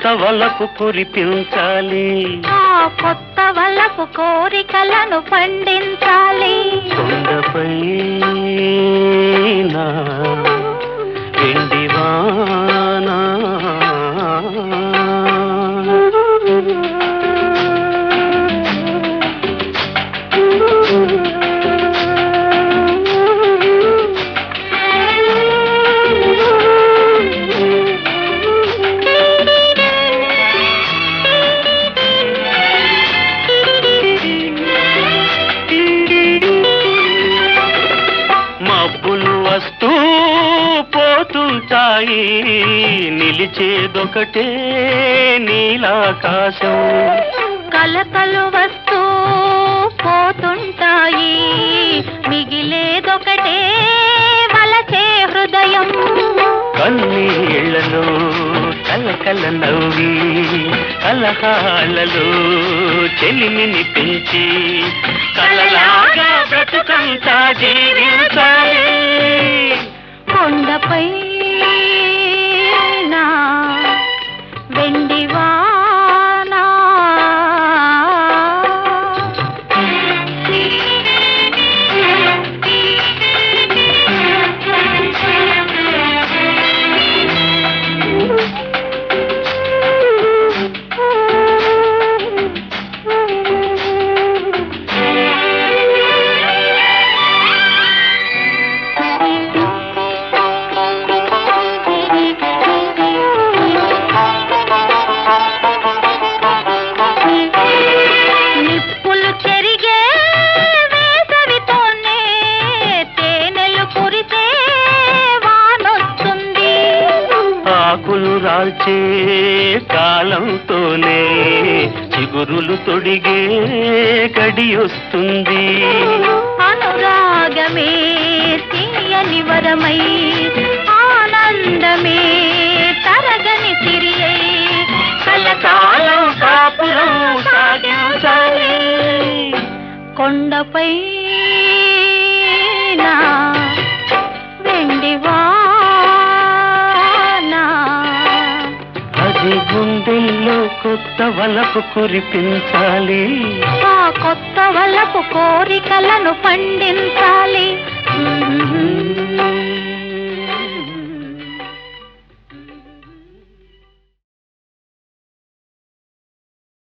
వలపు కురిపించాలి, ఆ కొత్త వలపు కోరికలను పండించాలి. కొండపై నా వెండి వానా మబ్బులు వస్తూ పోతుంటాయి, నిలిచేదొకటే నీలాకాశం. కలకలు వస్తూ పోతుంటాయి, మిగిలేదొకటే వలచే హృదయం. కన్నీళ్లలో కలకల నవ్వి కలహాలలో చెలిమిని పెంచి కలలాగా బ్రతుకంతా జీవించాలి. కొండపై నా వెండి వానా రాల్చే కాలంతోనే చిగురులు తొడిగే గడియొస్తుంది. అనురాగమే తీయని వరమై, ఆనందమే తరగని సిరియై, కలకాలం కాపురం సాగించాలి. కొండపై నా వెండి వానా గుండెల్లో కొత్త వలపు కురిపించాలి, ఆ కొత్త వలపు కోరికలను పండించాలి.